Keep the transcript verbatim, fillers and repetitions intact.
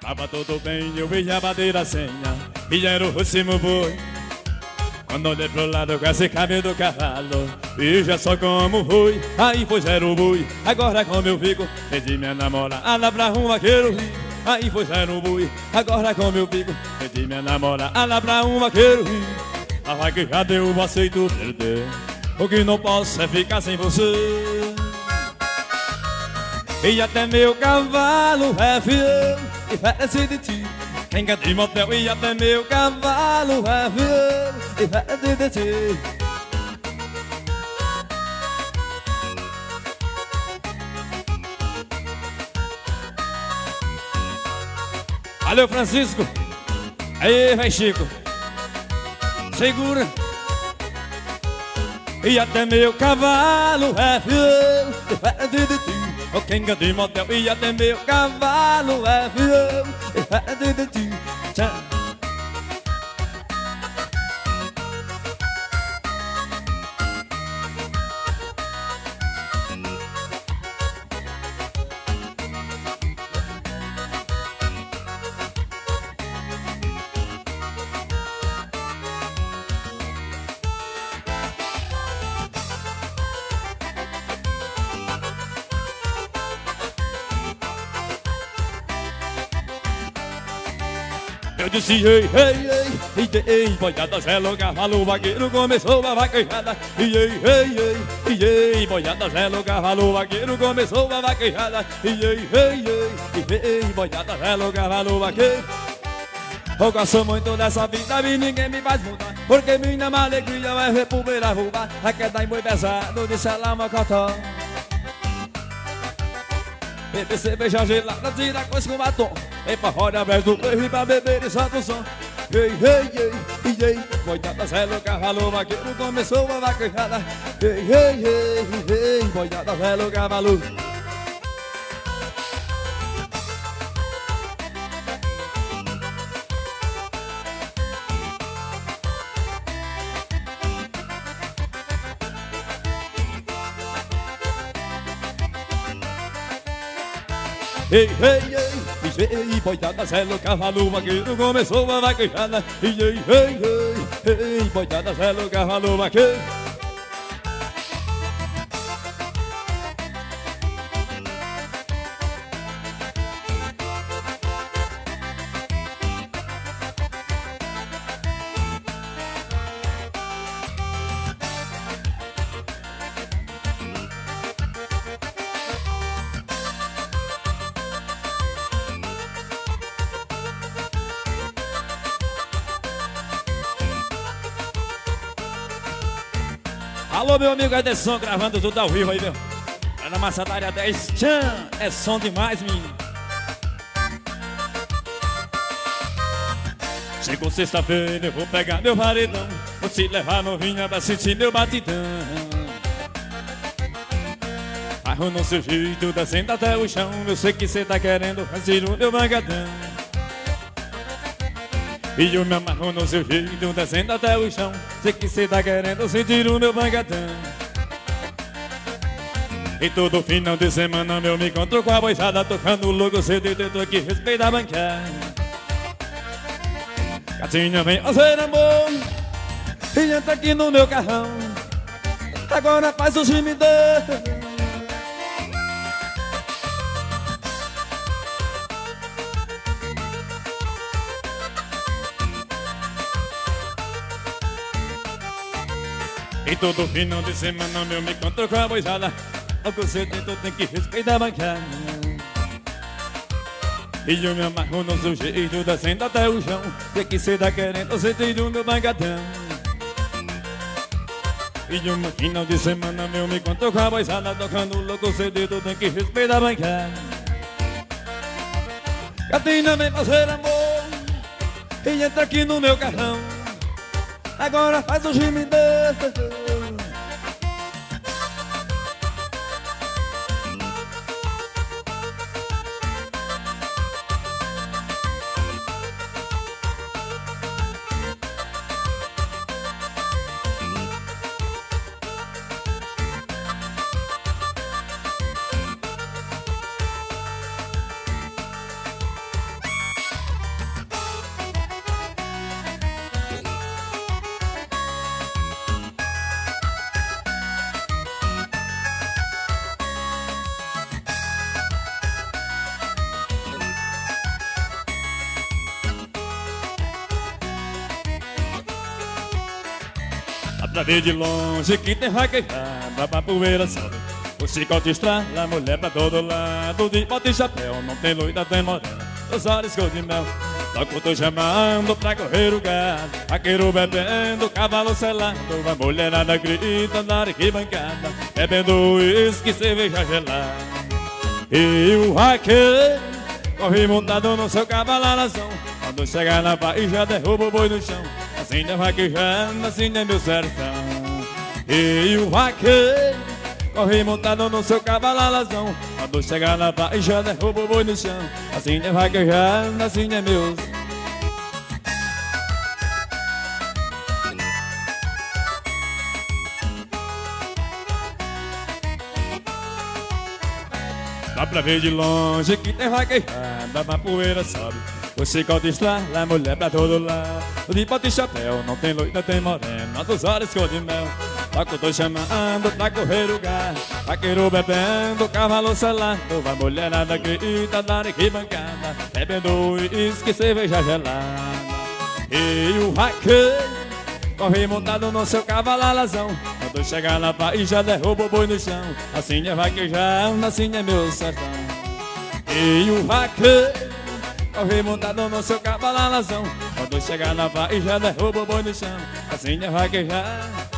Tava tudo bem, eu ia bater a senha e era o último boi. Quando olhei pro lado com esse cabelo do cavalo e já só como fui, aí foi zero boi. Agora como eu fico, pedi minha namorada pra um vaqueiro rico. Aí foi zero boi, agora como eu fico, pedi minha namorada pra um vaqueiro rico. A vaquejada eu aceito perder, o que não posso é ficar sem você. E até meu cavalo é fiel, diferente de ti. Quem quer de motel e até meu cavalo é fiel, diferente de ti. Valeu, Francisco. Aí, vai, Chico. Segura. E até meu cavalo é fiel, diferente de ti. O quem quer de motel e até meu cavalo é fiel, diferente de ti. Tchau. Eu disse ei, ei, ei, ei, ei, boiada, zelo, cavalo, vaqueiro, começou a vaquejada. Ei, ei, ei, ei, ei, boiada, zelo, cavalo, vaqueiro, começou a vaquejada. Ei, ei, ei, ei, ei, boiada, zelo, cavalo, vaqueiro. Eu gosto muito dessa vida e ninguém me faz mudar, porque minha alegria é ver poeira voar. A queda é muito pesado, disse ela, mocotó. Beber cerveja gelada, tira coisa com batom. E pra roda atrás do beijo e pra beber e solta o som. Ei, ei, ei, ei, boiada, zelo, cavalo, vaqueiro, começou a vaquejada. Ei, ei, ei, ei, boiada, zelo, cavalo. Ei, ei, ei, ei, boiada, zelo, cavalo, vaqueiro, começou a vaquejada. Ei, ei, ei, ei, ei, boiada, zelo, cavalo, vaqueiro. Alô, meu amigo Ederson, gravando tudo ao vivo aí, meu. É na Maçadaria dez. Tchan, é som demais, menino. Chegou sexta-feira, eu vou pegar meu paredão. Vou te levar novinha pra sentir meu batidão. Arro no seu jeito, descendo até o chão. Eu sei que cê tá querendo fazer o meu mangadão. E eu me amarro no seu jeito, descendo até o chão. Sei que cê tá querendo sentir o meu bangadão. E todo final de semana eu me encontro com a boizada, tocando louco, cê dedo que respeita a bancada. Gatinha, vem fazer amor e entra aqui no meu carrão. Agora faz o gemidão. E todo final de semana eu me encontro com a boizada, o que você tentou tem que respeitar a bancada. E eu me amarro no seu jeito, descendo até o chão. Sei que cê tá querendo sentir o meu bangadão. E no final de semana eu me encontro com a boizada, tocando louco, cê tem que respeitar a bancada. Gatinha, vem fazer amor e entra aqui no meu carrão. Agora faz o gemidão. pra ver de longe que tem vaquejada, a poeira sobe, o chicote estrala, a mulher pra todo lado, de bota e chapéu, não tem loira, tem morena, os olhos cor de mel. Logo tô chamando pra correr o gado, vaqueiro bebendo, cavalo selado, a mulherada grita na arquibancada, bebendo uísque, cerveja gelada. E o vaqueiro corre montado no seu cavalo alazão, quando chega na Bahia já derruba o boi no chão. Assim é vaquejando, assim é meu sertão. E o vaqueiro corre montado no seu cavalo alazão, quando chega na Bahia já derruba o boi no chão. Assim é vaquejando, assim é meu. Dá pra ver de longe que tem vaquejada, a poeira sobe, o chicote estrala, a mulher pra todo lado, de bota e chapéu, não tem loira, tem morena, dos olhos cor de mel. Logo tô chamando pra correr o gado, vaqueiro bebendo, cavalo selado, a mulherada grita na arquibancada, bebendo uísque, cerveja gelada. E o vaqueiro corre montado no seu cavalo alazão, quando chegar na Bahia já derruba o boi no chão. Assim é vaquejando, assim é meu sertão. E o vaqueiro corre montado no seu cavalo alazão, quando chegar na Bahia já derruba o boi no chão. Assim é vaquejando.